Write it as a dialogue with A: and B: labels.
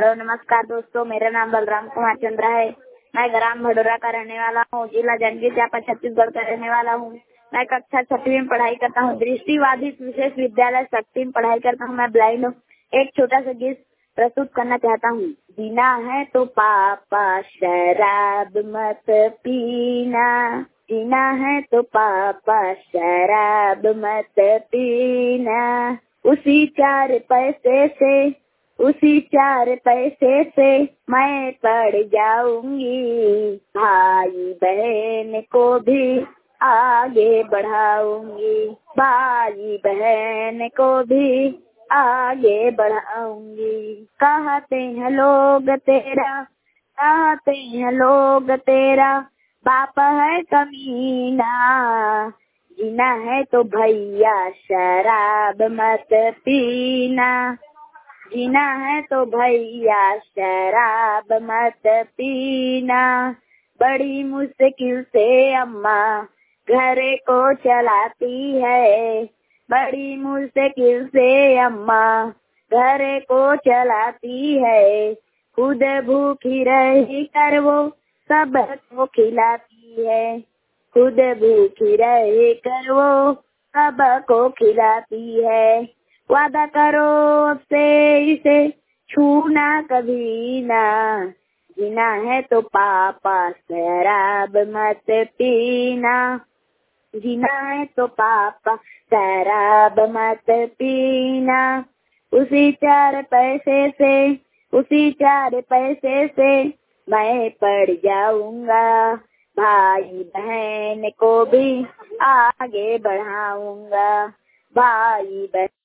A: Hello नमस्कार दोस्तों, मेरा नाम बलराम कुमार चंद्रा है। मैं ग्राम भडोरा का रहने वाला हूँ। जिला जांजगीर चांपा छत्तीसगढ़ का रहने वाला हूँ। मैं कक्षा 6वीं में पढ़ाई करता हूँ। दृष्टिबाधित विशेष विद्यालय शक्ति में पढ़ाई करता हूँ। मैं ब्लाइंड हूँ। एक छोटा सा गीत प्रस्तुत करना चाहता हूँ। जीना है तो पापा शराब मत पीना, जीना है तो पापा शराब मत पीना, उसी 4 पैसे से मैं पढ़ जाऊंगी, भाई बहन को भी आगे बढ़ाऊंगी, भाई बहन को भी आगे बढ़ाऊंगी। कहते हैं लोग तेरा बाप है कमीना, जीना है तो भैया शराब मत पीना, जीना है तो भैया शराब मत पीना। बड़ी मुश्किल से अम्मा घर को चलाती है, बड़ी मुश्किल से अम्मा घर को चलाती है, खुद भूखी रही कर वो सबको खिलाती है, खुद भूखी रही कर वो सबको खिलाती है। वादा करो अब से इसे छूना कभी ना, जीना है तो पापा शराब मत पीना, जीना है तो पापा शराब मत पीना, उसी 4 पैसे से मैं पढ़ जाऊंगा, भाई बहन को भी आगे बढ़ाऊंगा, भाई बहन